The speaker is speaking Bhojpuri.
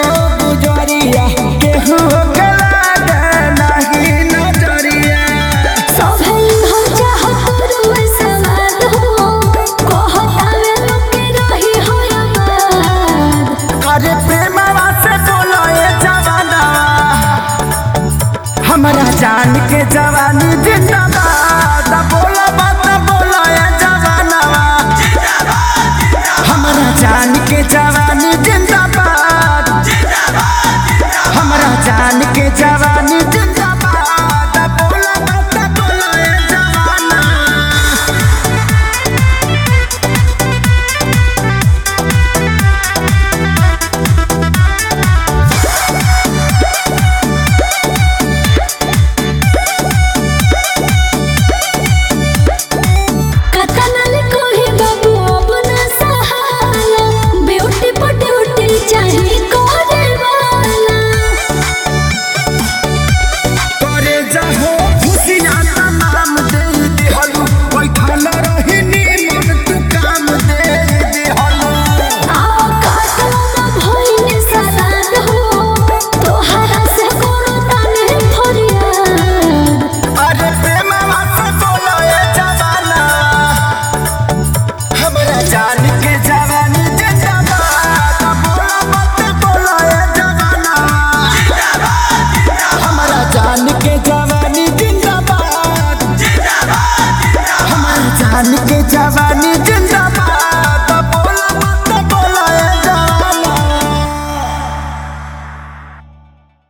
को गुजरिया केहू के लागे नहीं नजरिया। सोभल हो चाहत रुए सवाद हो कहतावे लोके रही हो आबाद। अरे प्रेमवा से बोलो ये जवाना हमारा जान के जवानी जिंदाबाद। बोलो बात बोलो ये जवाना हमारा जान के जवानी जिंदाबाद। हमारा जान के जवानी जिंदाबाद। बोलो बात बोलो ये जवाना। कतनल कोही बाबू अब न सहाला ब्यूटी पट्यूटी चाहे करे वाला। करे जाहो खुशियाँ तमाम दे दिहलु बैठल रही नीमन तू काम दे दिहलु। आओ काटलो न भइले सलाद हो तोहरा से कोनो ताने फरियाद। अरे प्रेमवा से बोलो ये जवाना हमारा जान के जवानी जिंदाबाद। बोलो मत बोलो ये जवाना हमारा जान के जवानी जिंदाबाद। हमारा जान के जवानी जिंदाबाद।